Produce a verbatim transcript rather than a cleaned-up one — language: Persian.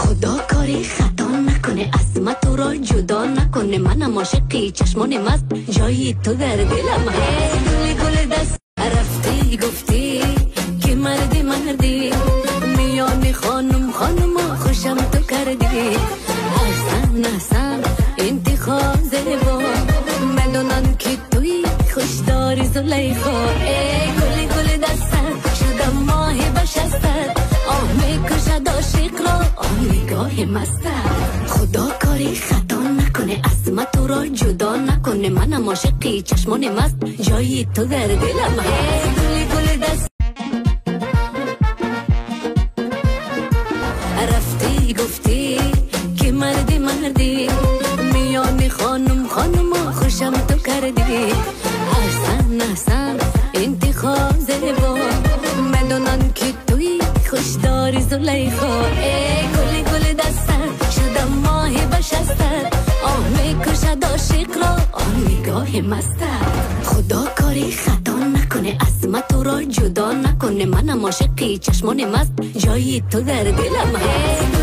خدا کاری خطا نکنه، عظمت تو را جدا نکنه. منم عاشقی چشمان مست، جایی تو در دلم هست. گل گل دست رفتی گفتی که مردی مردی، میانی خانم خانم خوشم تو کردی. احسن احسن انتخاب زیبا، بدونن که توی خوشداری زلیخا. ای گل گل دستت شدم ماه بشستت، آه میکشد عاشق را آه نگاه مستت. خدا کاری خطا نکنه، عظمت تو را جدا نکنه. منم عاشقی چشمان مست، جایی تو در دلم هست. گل گل دست رفتی گفتی که مردی مردی، میانی خانم خانم خوشم تو کردی. احسن احسن انتخاب زیبا، بدونن که توی خوشداری زلیخا. ای گل گل دستت شدم ماه بشستت، آه میکشد عاشق را آه نگاه مستت. خدا کاری خطا نکنه، عظمت تو را جدا نکنه. منم عاشقی چشمان مست، جایی تو در دلم هست.